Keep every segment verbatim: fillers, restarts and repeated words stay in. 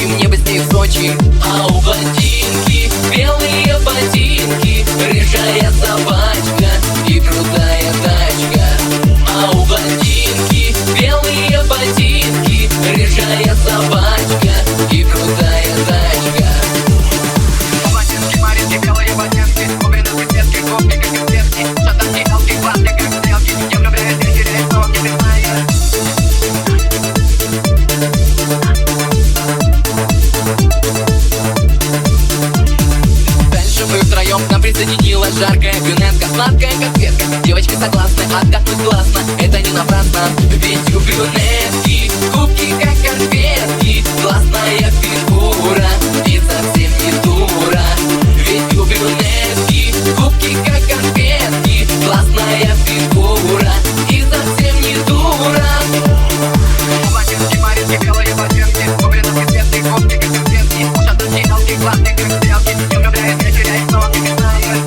мне бы с ней в Сочи. А у блондинки белые ботинки, рыжая собачка и крутая тачка. А у блондинки белые ботинки, рыжая собачка и крутая тачка. Ботинки, маринки, белые ботинки, кубрины, присветки, копки, как конфетки, шатанки, алки, платки, как стрелки. Я влюбляюсь в терять, но не признаю. Дальше мы втроем, к нам присоединилась жаркая брюнетка, сладкая как ветка. Девочки согласны, отдохнуть классно, это не напрасно. Ведь у брюнетки губки как конфетки, классная фигура и совсем не дура. Ведь у брюнетки губки как конфетки, классная фигура и совсем не дура. Ботинки, маринки, белые ботинки, кубрины, присветки, копки, как конфетки, шатанки, алки, платки, как стрелки. Я влюбляюсь в терять, но не признаю.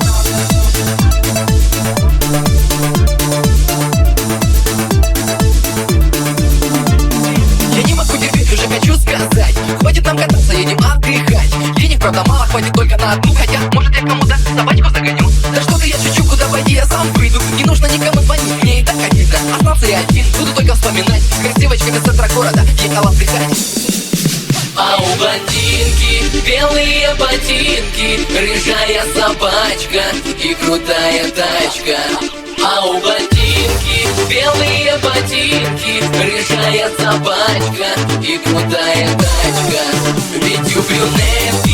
Я не могу терпеть, уже хочу сказать: хватит нам кататься, едем отдыхать. Денег, правда, мало, хватит только на одну. Хотя, может, я кому-то собачку загоню. Да что ты, я шучу, куда пойди, я сам выйду. Не нужно никому звонить, мне и так обидно. Остался я один, буду только вспоминать, как с девочками с центра города ехал отдыхать. А у блондинки белые ботинки, рыжая собачка и крутая тачка. А у блондинки белые ботинки, рыжая собачка и крутая тачка. Ведь у брюнетки